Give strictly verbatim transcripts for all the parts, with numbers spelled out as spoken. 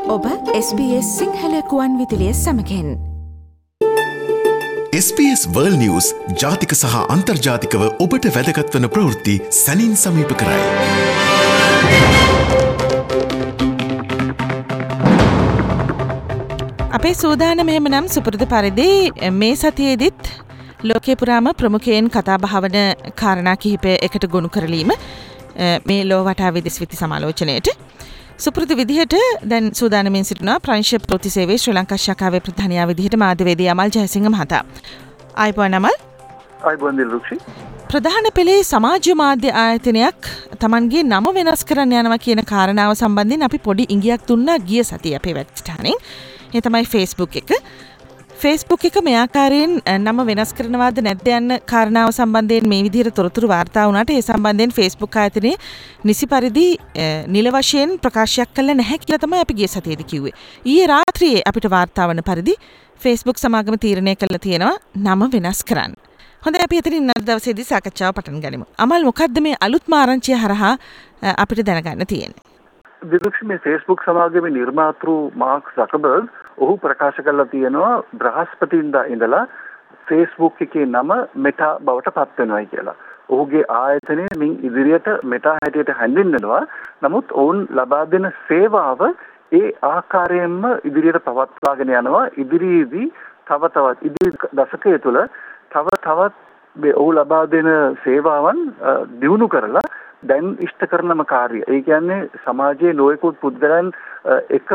ඔබ S B S Sinhala කුවන් විදුලිය සමගින් S B S World News ජාතික සහ අන්තර්ජාතිකව ඔබට වැදගත් වන ප්‍රවෘත්ති සැනින් සමීප කරයි. අපේ සූදානම එහෙමනම් සුපුරුදු පරිදි මේ සතියේදීත් ලෝකේ පුරාම ප්‍රමුඛයෙන් කතා බහවන කාරණා කිහිපය එකට ගොනු කරලීම මේ ලෝ වටා විදෙස් විති සමාලෝචනයේට සුපුරුදු විදිහට දැන් සූදානමින් සිටිනවා ප්‍රංශ ප්‍රවෘත්ති සේවයේ ශ්‍රී ලංකා ශාඛාවේ ප්‍රධානියා විදිහට මාධ්‍යවේදී අමල් ජයසිංහ මහතා. ආයිබෝන් අමල්. ආයිබෝන් දිල්රුක්ෂි. ප්‍රධාන පෙළේ සමාජ මාධ්‍ය ආයතනයක් Tamanගේ නම වෙනස් කරන්න යනවා කියන කාරණාව සම්බන්ධයෙන් අපි පොඩි ඉඟියක් දුන්නා ගිය සතියේ අපේ වැඩසටහනින්. ඒ තමයි Facebook එක. Facebook එක මේ ආකාරයෙන් නම වෙනස් කරනවාද නැද්ද යන කාරණාව සම්බන්ධයෙන් මේ විදිහට තොරතුරු වාර්තා වුණාට ඒ සම්බන්ධයෙන් Facebook ආයතනයේ නිසි පරිදි නිල වශයෙන් ප්‍රකාශයක් කළා නැහැ කියලා තමයි අපි ගිය සතියේදී කිව්වේ. ඊයේ රාත්‍රියේ අපිට වාර්තා වන පරිදි Facebook සමාගම තීරණය කළා තියෙනවා නම වෙනස් කරන්න. හොඳයි අපි එතනින් අද දවසේදී සාකච්ඡාව පටන් ගනිමු. අමල් මොකද්ද මේ අලුත්ම ආරංචිය හරහා අපිට දැනගන්න තියෙන්නේ? දිලුක්ෂි මේ Facebook සමාගමේ නිර්මාතෘ මාර්ක් සකර්බර්ග් ඔහු ප්‍රකාශ කළා තියෙනවා බ්‍රහස්පතින්දා ඉඳලා Facebook එකේ නම මෙටා බවට පත් වෙනවායි කියලා. ඔහුගේ ආයතනය මින් ඉදිරියට මෙටා හැටියට හැඳින්වෙනවා. නමුත් ඔවුන් ලබා දෙන සේවාව ඒ ආකාරයෙන්ම ඉදිරියට පවත්වාගෙන යනවා. ඉදිරියේදී තව තවත් ඉදිරි දශකය තුළ තව තවත් ඔහු ලබා දෙන සේවාවන් දියුණු කරලා දැන් ඉෂ්ට කරනම කාර්යය. ඒ කියන්නේ සමාජයේ නොයෙකුත් පුද්ගලයන් එක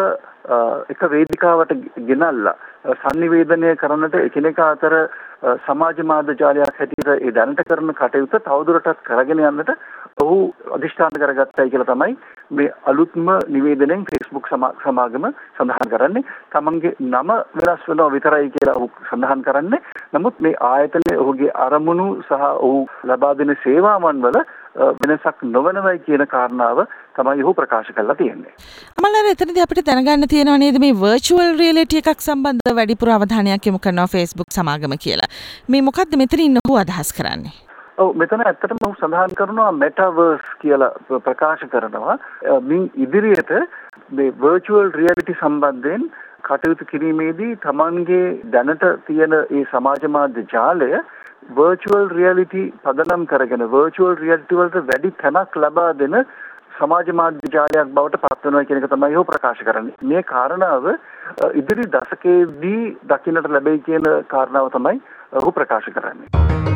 එක වේදිකාවට ගෙනල්ලා සංනිවේදනය කරන්නට එකිනෙකා අතර සමාජ මාධ්‍ය ජාලයක් හැටියට ඒ දැනට කරන කටයුත්ත තවදුරටත් කරගෙන යන්නට ඔහු අධිෂ්ඨාන කරගත්තයි කියලා තමයි මේ අලුත්ම නිවේදනයෙන් Facebook සමාගම සඳහන් කරන්නේ. තමන්ගේ නම වෙනස් වෙනවා විතරයි කියලා ඔහු සඳහන් කරන්නේ. නමුත් මේ ආයතනයේ ඔහුගේ අරමුණු සහ ඔහු ලබා දෙන සේවාවන් වල වෙනසක් නොවනවයි කියන කාරණාව තමයි ඔහු ප්‍රකාශ කරලා තියෙන්නේ. අමලර එතනදී අපිට දැනගන්න තියෙනවා නේද මේ virtual reality එකක් සම්බන්ධව වැඩිපුර අවධානයක් යොමු කරනවා Facebook සමාගම කියලා. මේ මොකද්ද මෙතනින් ඔහු අදහස් කරන්නේ? ඔව් මෙතන ඇත්තටම ඔහු සඳහන් කරනවා metaverse කියලා ප්‍රකාශ කරනවා. මින් ඉදිරියට මේ virtual reality සම්බන්ධයෙන් කටයුතු කිරීමේදී තමන්ගේ දැනට තියෙන ඒ සමාජ මාධ්‍ය ජාලය virtual reality පදනම් කරගෙන virtual reality වලට වැඩි තැනක් ලබා දෙන සමාජ මාධ්‍ය ජාලයක් බවට පත් වෙනවා කියන එක තමයි ඔහු ප්‍රකාශ කරන්නේ. මේ කාරණාව ඉදිරි දශකයේදී දකින්නට ලැබෙයි කියන කාරණාව තමයි ඔහු ප්‍රකාශ කරන්නේ.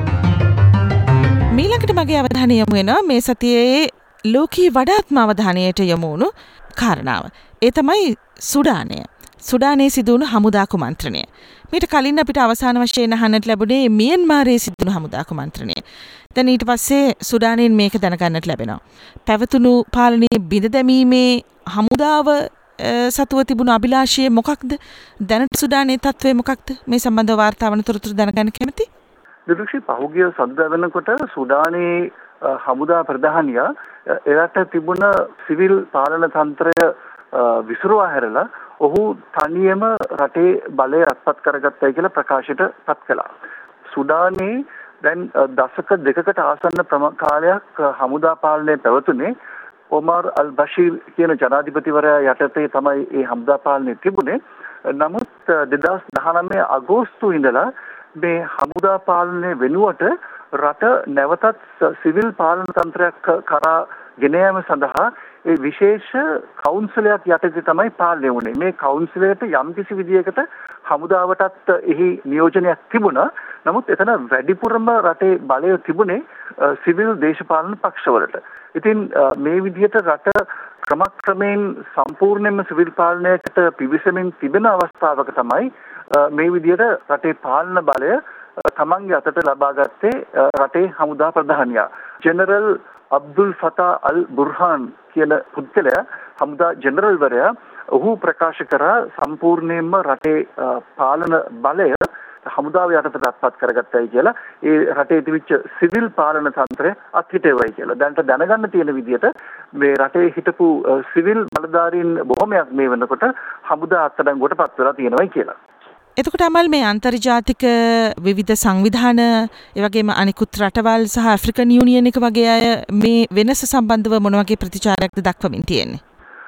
මීළඟට මගේ අවධානය යොමු වෙනවා මේ සතියේ ලෝකී වඩාත්ම අවධානයට යොමු වුණු කාරණාව. ඒ තමයි සුඩානය. සුඩානයේ සිදුවුණු හමුදා කුමන්ත්‍රණය. මීට කලින් අපිට අවසාන වශයෙන් අහන්නට ලැබුණේ මියන්මාරයේ සිදුවුණු හමුදා කුමන්ත්‍රණය. දැන් ඊට පස්සේ සුඩානයෙන් මේක දැනගන්නට ලැබෙනවා. පැවතුණු පාලනයේ බිඳ දැමීමේ හමුදාව සතුව තිබුණු අභිලාෂය මොකක්ද? දැනට සුඩානයේ තත්ත්වය මොකක්ද? මේ සම්බන්ධව වාර්තා වන තොරතුරු දැනගන්න කැමතියි. දිලුක්ෂි පහුගිය සඳුදා වෙනකොට සුඩානයේ හමුදා ප්‍රධානියා එරට තිබුණ සිවිල් පාලන තන්ත්‍රය විසිරුවා හැරලා ඔහු තනියම රටේ බලය අත්පත් කරගත්තයි කියලා ප්‍රකාශයට පත් කළා. සුඩානයේ දැන් දශක දෙකකට ආසන්න කාලයක් හමුදා පාලනය පැවතුනේ ඔමර් අල් බෂීර් කියන ජනාධිපතිවරයා යටතේ තමයි මේ හමුදා පාලනය තිබුණේ. නමුත් දෙදහස් දහනවය අගෝස්තු ඉඳලා මේ හමුදා පාලනය වෙනුවට රට නැවතත් සිවිල් පාලන තන්ත්‍රයක් කරා ගෙන යාම සඳහා ඒ විශේෂ කවුන්සිලයක් යටතේ තමයි පාලනය වුණේ. මේ කවුන්සිලයට යම්කිසි විදියකට හමුදාවටත් එහි නියෝජනයක් තිබුණා. නමුත් එතන වැඩිපුරම රටේ බලය තිබුණේ සිවිල් දේශපාලන පක්ෂවලට. ඉතින් මේ විදිහට රට ක්‍රමක්‍රමයෙන් සම්පූර්ණයෙන්ම සිවිල් පාලනයකට පිවිසෙමින් තිබෙන අවස්ථාවක තමයි මේ විදිහට රටේ පාලන බලය තමන්ගේ අතට ලබා ගත්තේ රටේ හමුදා ප්‍රධානියා ජෙනරල් අබ්දුල් ෆතා අල් බුර්හාන් කියන පුද්ගලයා හමුදා ජෙනරල්වරයා ඔහු ප්‍රකාශ කරා සම්පූර්ණයෙන්ම රටේ පාලන බලය හමුදාව යටතට අත්පත් කරගත්තයි කියලා. ඒ රටේ තිබිච්ච සිවිල් පාලන තන්ත්‍රය අත්හිටුවයි කියලා. දැනට දැනගන්න තියෙන විදිහට මේ රටේ හිටපු සිවිල් බලධාරීන් බොහොමයක් මේ වෙනකොට හමුදා අත්අඩංගුවට පත් වෙලා තියෙනවායි කියලා. එතකොට අමල් මේ අන්තර්ජාතික විවිධ සංවිධාන ඒ වගේම අනිකුත් රටවල් සහ ඇෆ්‍රිකන් යුනියන් එක වගේ අය මේ වෙනස සම්බන්ධව මොන වගේ ප්‍රතිචාරයක්ද දක්වමින් තියෙන්නේ?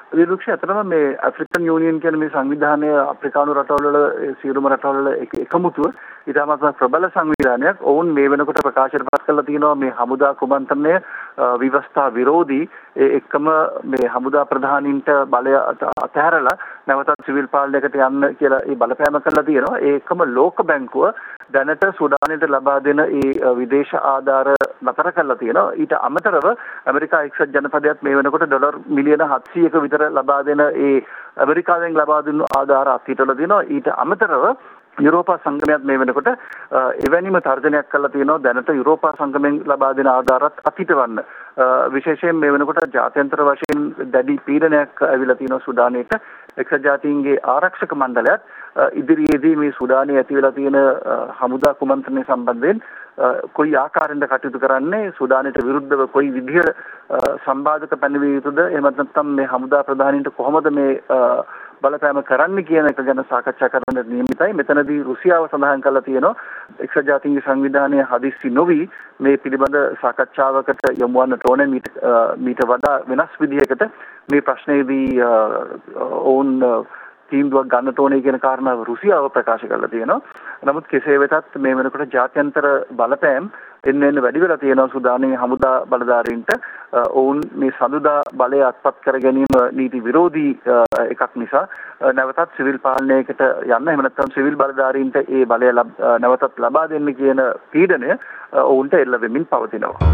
විරුක්ෂ අතරම මේ ඇෆ්‍රිකන් යූනියන් කියන මේ සංවිධානය අප්‍රිකානු රටවල සියලුම රටවල එකමුතුව ඊටමත් ප්‍රබල සංවිධානයක්. ඔවුන් මේ වෙනකොට ප්‍රකාශයට පත් කරලා තියෙනවා මේ හමුදා කුමන්ත්‍රණය විවස්ථා විරෝධී. ඒ එක්කම මේ හමුදා ප්‍රධානීන්ට බලය අතහැරලා නැවතත් සිවිල් පාලනයකට යන්න කියලා ඒ බලපෑම කරලා තියෙනවා. ඒ එක්කම ලෝක බැංකුව දැනට සුඩානයට ලබා දෙන ඒ විදේශ ආධාර නතර කරලා තියෙනවා. ඊට අමතරව ඇමරිකා එක්සත් ජනපදයත් මේ වෙනකොට ඩොලර් මිලියන හත්සියයක විතර ලබා දෙන ඒ ඇමරිකාවෙන් ලබා දුන්නු ආධාර අත්හිටවලා තියෙනවා. ඊට අමතරව යුරෝපා සංගමයත් මේ වෙනකොට එවැනිම තර්ජනයක් කරලා තියෙනවා. දැනට යුරෝපා සංගමෙන් ලබා දෙන ආධාරත් අත්හිටවන්න. විශේෂයෙන් මේ වෙනකොට ජාත්‍යන්තර වශයෙන් දැඩි පීඩනයක් ඇවිල්ලා තියෙනවා සුඩානයට. එක්සත් ජාතීන්ගේ ආරක්ෂක මණ්ඩලයත් ඉදිරියේදී මේ සුඩානයේ ඇති වෙලා තියෙන හමුදා කුමන්ත්‍රණය සම්බන්ධයෙන් කොයි ආකාරයෙන්ද කටයුතු කරන්නේ, සුඩානයට විරුද්ධව කොයි විදිහ සම්බාධක පැනවිය යුතුද, එහෙම නැත්නම් මේ හමුදා ප්‍රධානීන්ට කොහොමද මේ බලපෑම කරන්න කියන එක ගැන සාකච්ඡා කරන්න නියමිතයි. මෙතනදී රුසියාව සඳහන් කරලා තියෙනවා එක්සත් ජාතීන්ගේ සංවිධානය හදිස්සි නොවි මේ පිළිබඳ සාකච්ඡාවකට යොමු වන්නට ඕනේ. මීට මීට වඩා වෙනස් විදිහකට මේ ප්‍රශ්නේදී ඔවුන් තීන්දුවක් ගන්නට ඕනේ කියන කාරණාව රුසියාව ප්‍රකාශ කරලා තියෙනවා. නමුත් කෙසේ වෙතත් මේ වෙනකොට ජාත්‍යන්තර බලපෑම් එන්න එන්න වැඩි වෙලා තියෙනවා සුඩානයේ හමුදා බලධාරීන්ට. ඔවුන් මේ සඳුදා බලය අත්පත් කර ගැනීම නීති විරෝධී එකක් නිසා නැවතත් සිවිල් පාලනයකට යන්න, එහෙම නැත්නම් සිවිල් බලධාරීන්ට ඒ බලය නැවතත් ලබා දෙන්න කියන පීඩනය ඔවුන්ට එල්ල වෙමින් පවතිනවා.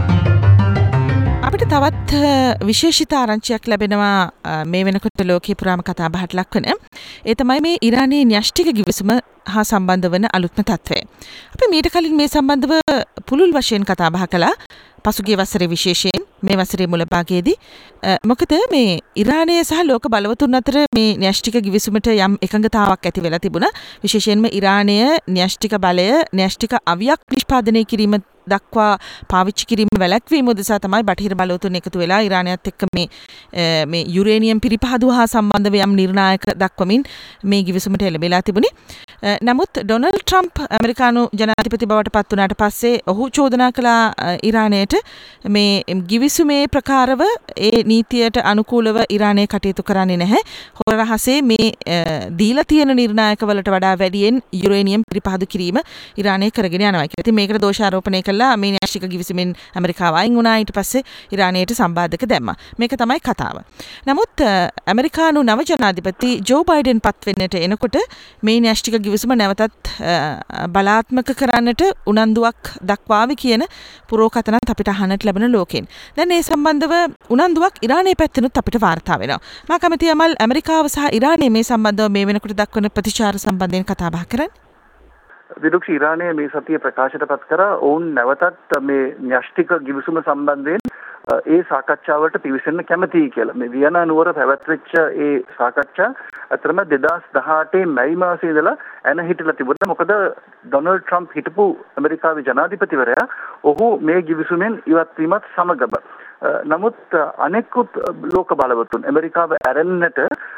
අපිට තවත් විශේෂිත ආරංචියක් ලැබෙනවා මේ වෙනකොට ලෝකේ පුරාම කතා බහට ලක්වන. ඒ තමයි මේ ඉරානයේ න්‍යෂ්ටික ගිවිසුම හා සම්බන්ධ වන අලුත්ම තත්ත්වය. අපි මීට කලින් මේ සම්බන්ධව පුළුල් වශයෙන් කතා බහ කළා. පසුගිය වසරේ විශේෂයෙන් මේ වසරේ මුල භාගයේදී මොකද මේ ඉරානය සහ ලෝක බලවතුන් අතර මේ න්‍යෂ්ටික ගිවිසුමට යම් එකඟතාවක් ඇති වෙලා තිබුණා. විශේෂයෙන්ම ඉරානය න්‍යෂ්ටික බලය න්‍යෂ්ටික අවියක් නිෂ්පාදනය කිරීම දක්වා පාවිච්චි කිරීම වැළැක්වීම උදෙසා තමයි බටහිර බලවතුන් එකතු වෙලා ඉරානයත් එක්ක මේ මේ යුරේනියම් පිරිපහදුව හා සම්බන්ධව යම් නිර්ණායක දක්වමින් මේ ගිවිසුමට එළඹලා තිබුණේ. නමුත් ඩොනල්ඩ් ට්‍රම්ප් ඇමරිකානු ජනාධිපති බවට පත් වුණාට පස්සේ ඔහු චෝදනා කළා ඉරානයට මේ ගිවිසුමේ ප්‍රකාරව ඒ නීතියට අනුකූලව ඉරානය කටයුතු කරන්නේ නැහැ. හොර රහසේ මේ දීලා තියෙන නිර්ණායකවලට වඩා වැඩියෙන් යුරේනියම් පිරිපහදු කිරීම ඉරානය කරගෙන යනවා කියලා. ඉතින් මේකට දෝෂාරෝපණය කළා මේ න්‍යෂ්ටික ගිවිසුමෙන් ඇමරිකාව අයින් වුණා. ඊට පස්සේ ඉරානයට සම්බාධක දැම්මා. මේක තමයි කතාව. නමුත් ඇමරිකානු නව ජනාධිපති ජෝ බයිඩන් පත් වෙන්නට එනකොට මේ න්‍යෂ්ටික ගිවිසුම නැවතත් බලාත්මක කරන්නට උනන්දුවක් දක්වාවි කියන පුරෝකථනත් අපිට අහන්නට ලැබෙන ලෝකෙන්. දැන් මේ සම්බන්ධව උනන්දුවක් ඉරානයේ පැත්තෙනුත් අපිට වාර්තා වෙනවා. මා කැමතියි අමල් ඇමරිකාව සහ ඉරානය මේ සම්බන්ධව මේ වෙනකොට දක්වන ප්‍රතිචාර සම්බන්ධයෙන් කතා බහ කරන්න. විදුක්ෂ ඉරානය මේ සතිය ප්‍රකාශයට පත් කරා ඔවුන් නැවතත් මේ න්‍යෂ්ටික ගිවිසුම සම්බන්ධයෙන් ඒ සාකච්ඡාවට පිවිසෙන්න කැමතියි කියලා. මේ වියනා නුවර පැවැත්වෙච්ච ඒ සාකච්ඡා අතරම දෙදාස් දහඅටේ මැයි මාසයේ ඉඳලා එන හිටලා තිබුණා. මොකද ඩොනල්ඩ් ට්‍රම්ප් හිටපු ඇමරිකාවේ ජනාධිපතිවරයා ඔහු මේ ගිවිසුමෙන් ඉවත් වීමත් සමගම නමුත් අනෙකුත් ලෝක බලවතුන් ඇමරිකාව ඇරෙන්නට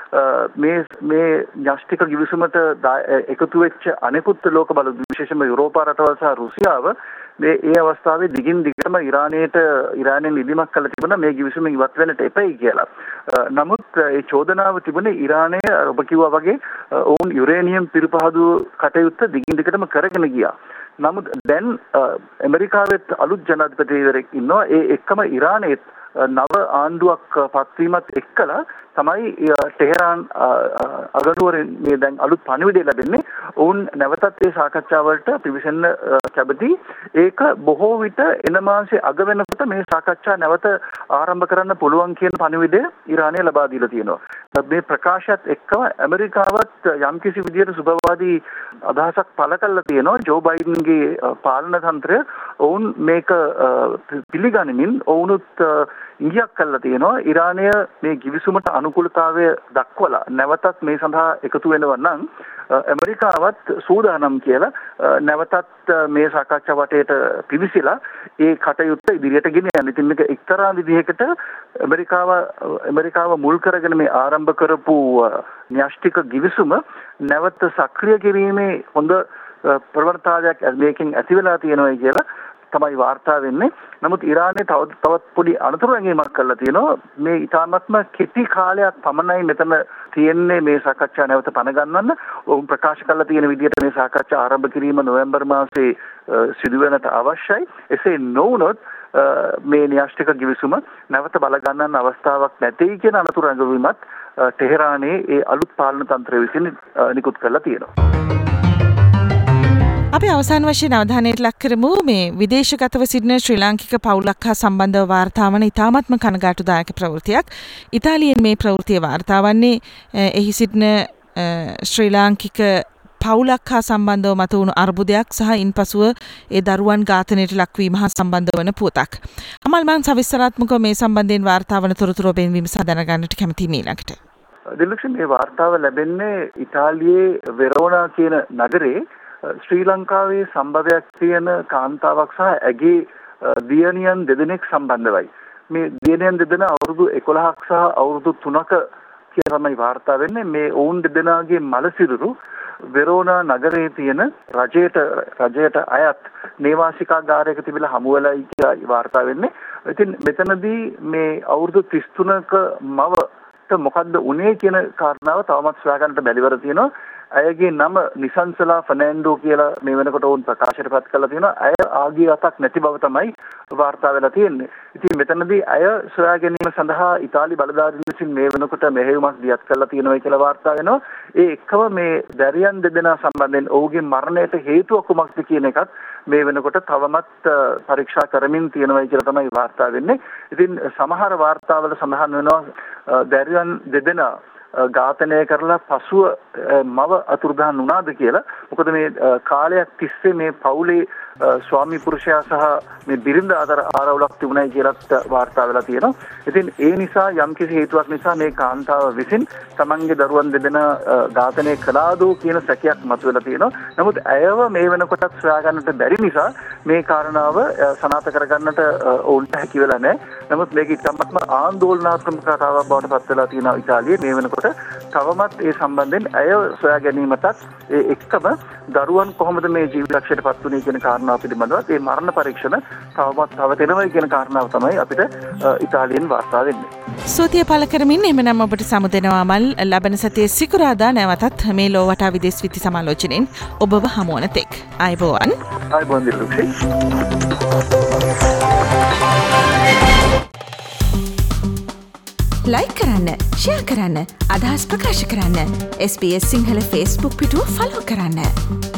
මේ මේ න්‍යෂ්ටික ගිවිසුමට එකතු වෙච්ච අනෙකුත් ලෝක බලවතුන් විශේෂයෙන්ම යුරෝපා රටවල් සහ රුසියාව මේ ඒ අවස්ථාවේ දිගින් දිගටම ඉරානයට ඉරානයෙන් ඉදිමක් කළ තිබුණා මේ ගිවිසුමෙන් ඉවත් වෙන්නට එපයි කියලා. නමුත් ඒ චෝදනාව තිබුණේ ඉරානය ඔබ කිව්වා වගේ ඔවුන් යුරේනියම් පිරිපහදු කටයුත්ත දිගින් දිගටම කරගෙන ගියා. නමුත් දැන් ඇමරිකාවෙත් අලුත් ජනාධිපතිවරයෙක් ඉන්නවා. ඒ එක්කම ඉරානයේත් නව ආණ්ඩුවක් පත්වීමත් එක්කලා තමයි ටෙහෙරාන් අගනුවරින් මේ දැන් අලුත් පණිවිඩය ලැබෙන්නේ. ඔවුන් නැවතත් මේ සාකච්ඡාවලට පිවිසෙන්න කැමති. ඒක බොහෝ විට එන මාසේ අග වෙනකොට මේ සාකච්ඡා නැවත ආරම්භ කරන්න පුළුවන් කියන පණිවිඩය ඉරානය ලබා දීලා තියෙනවා. මේ ප්‍රකාශයත් එක්කම ඇමරිකාවත් යම්කිසි විදියට සුබවාදී අදහසක් පළ කරලා තියෙනවා. ජෝ බයිඩන්ගේ පාලන තන්ත්‍රය ඔවුන් මේක පිළිගනිමින් ඔවුනුත් ඉඟියක් කළා තියෙනවා. ඉරානය මේ ගිවිසුමට අනුකූලතාවය දක්වලා නැවතත් මේ සඳහා එකතු වෙනවා නම් ඇමරිකාවත් සූදානම් කියලා නැවතත් මේ සාකච්ඡා වටේට පිවිසිලා ඒ කටයුත්ත ඉදිරියට ගෙන යන්න. ඉතින් මේක එක්තරා විදිහකට ඇමරිකාව ඇමරිකාව මුල් කරගෙන මේ ආරම්භ කරපු න්‍යෂ්ටික ගිවිසුම නැවත සක්‍රිය කිරීමේ හොඳ ප්‍රවණතාවයක් මේකෙන් ඇති වෙලා තියෙනවා කියලා තමයි වාර්තා වෙන්නේ. නමුත් ඉරානයේ තව තවත් පොඩි අනතුරු ඇඟීමක් කරලා තියෙනවා. මේ ඊටාත්ම කෙටි කාලයක් පමණයි මෙතන තියෙන්නේ මේ සාකච්ඡා නැවත පණ ගන්නන්න. ඔවුන් ප්‍රකාශ කරලා තියෙන විදිහට මේ සාකච්ඡා ආරම්භ කිරීම නොවැම්බර් මාසයේ සිදුවෙනට අවශ්‍යයි. එසේ නොවුනොත් මේ න්‍යෂ්ටික ගිවිසුම නැවත බල ගන්නන්න අවස්ථාවක් නැtei කියන අනතුරු ඇඟවීමත් ටෙහෙරානයේ ඒ අලුත් පාලන තන්ත්‍රය විසින් නිකුත් කරලා තියෙනවා. අපි අවසාන වශයෙන් අවධානයට ලක් කරමු මේ විදේශගතව සිටින ශ්‍රී ලාංකික පවුලක් හා සම්බන්ධව වාර්තා වන ඉතාමත්ම කනගාටුදායක ප්‍රවෘත්තියක්. ඉතාලියෙන් මේ ප්‍රවෘත්තිය වාර්තා වන්නේ එහි සිටින ශ්‍රී ලාංකික පවුලක් හා සම්බන්ධව මත වුණු අර්බුදයක් සහ ඉන්පසුව ඒ දරුවන් ඝාතනයට ලක්වීම හා සම්බන්ධ වන පුවතක්. අමල් මං සවිස්තරාත්මකව මේ සම්බන්ධයෙන් වාර්තා වන තොරතුරු ඔබෙන් විමසා දැනගන්නට කැමතියි ඊළඟට. දිලක්ෂ මේ වාර්තාව ලැබෙන්නේ ඉතාලියේ වෙරෝනා කියන නගරේ ශ්‍රී ලංකාවේ සම්බවයක් තියෙන කාන්තාවක් සහ ඇගේ දියණියන් දෙදෙනෙක් සම්බන්ධවයි. මේ දියණියන් දෙදෙනා අවුරුදු එකොළහක් සහ අවුරුදු තුනක කියලා තමයි වාර්තා වෙන්නේ. මේ ඔවුන් දෙදෙනාගේ මලසිරුරු වෙරෝනා නගරයේ තියෙන රජයට රජයට අයත් නේවාසිකාගාරයක තිබිලා හමු වෙලායි කියලා වාර්තා වෙන්නේ. ඉතින් මෙතනදී මේ අවුරුදු තිස් තුනක මවට මොකද්ද උනේ කියන කාරණාව තවමත් සොයා ගන්නට බැරිවර තියෙනවා. ඇයගේ නම නිසංසලා ෆර්නෑන්ඩෝ කියලා මේ වෙනකොට වුන් ප්‍රකාශයටපත් කරලා තියෙනවා. ඇය ආගිය අතක් නැති බව තමයි වාර්තා වෙලා තියෙන්නේ. ඉතින් මෙතනදී ඇය සොයා ගැනීම සඳහා ඉතාලි බලධාරීන් විසින් මේ වෙනකොට මෙහෙයුමක් දියත් කරලා තියෙනවා කියලා වාර්තා වෙනවා. ඒ එක්කම මේ දැරියන් දෙදෙනා සම්බන්ධයෙන් ඔහුගේ මරණයට හේතුව කුමක්ද කියන එකත් මේ වෙනකොට තවමත් පරීක්ෂා කරමින් තියෙනවා කියලා තමයි වාර්තා වෙන්නේ. ඉතින් සමහර වාර්තාවල සඳහන් වෙනවා දැරියන් දෙදෙනා ඝාතනය කරලා පසුව මව අතුරුදහන් වුණාද කියලා. මොකද මේ කාලයක් තිස්සේ මේ පවුලේ ස්වාමි පුරුෂයා සහ මේ බිරිඳ අතර ආරවුලක් තිබුණයි කියලාත් වාර්තා වෙලා තියෙනවා. ඉතින් ඒ නිසා යම්කිසි හේතුවක් නිසා මේ කාන්තාව විසින් තමන්ගේ දරුවන් දෙදෙනා ඝාතනය කළාදෝ කියන සැකයක් මතුවලා තියෙනවා. නමුත් ඇයව මේ වෙනකොටත් සොයා ගන්නට බැරි නිසා මේ කාරණාව සනාථ කරගන්නට ඔවුන්ට හැකි වෙලා නැහැ. නමුත් මේක ඉතාමත්ම ආందోලනාත්මක කතාවක් බවට පත් වෙලා තියෙනවා ඉතාලියේ මේ වෙනකොට. තවමත් ඒ සම්බන්ධයෙන් ඇය සොයා ගැනීමටත් ඒ එක්කම දරුවන් කොහොමද මේ ජීවිතක්ෂයට පත් වුනේ කියන කාරණාව පිළිබඳව ඒ මරණ පරීක්ෂණ තවමත් තවතෙනවා කියන කාරණාව තමයි අපිට ඉතාලියෙන් වාර්තා වෙන්නේ. ස්තුතිය පළ කරමින් එමනම් ඔබට සමුදෙනවා අමල්. ලබන සතියේ සිකුරාදා නැවතත් මේ ලෝවටා විදේශ විත්ති සමාලෝචනයෙන් ඔබව හමු වන තෙක්. ආයුබෝවන්. ආයුබෝවන් දිලුක්ෂි. ලයික් කරන්න, ෂෙයා කරන්න, අදහස් ප්‍රකාශ කරන්න. S B S Sinhala Facebook පිටුව ෆලෝ කරන්න.